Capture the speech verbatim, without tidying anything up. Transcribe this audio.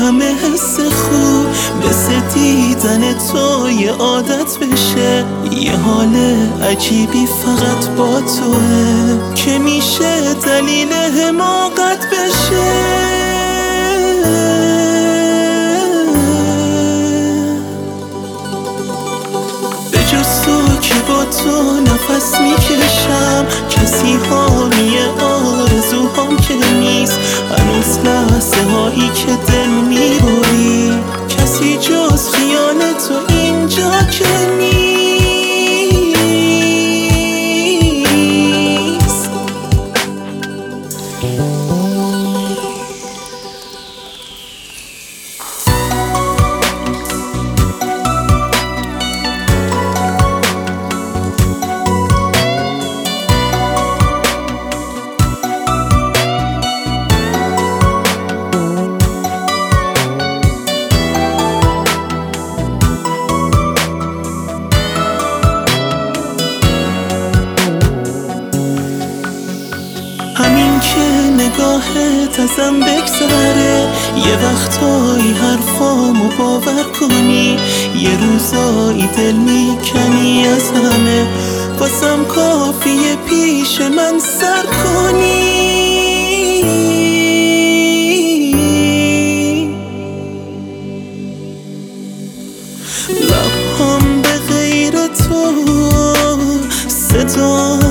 همه حس خوب مثل دیدن تو یه عادت بشه. یه حال عجیبی فقط با توه که میشه دلیل حماقت بشه. بجز تو که با تو نفس میکشم، کسی حامی آرزوهام که نیست. هنوز لحظه هایی که دل میبری، کسی جز خیال تو اینجا که نیست. همین که نگاهت ازم بگذره، یه وقتایی حرفامو باور کنی، یه روزایی دل میکنی از همه، واسم کافیه پیش من سر کنی. لبهام به غیر تو صدا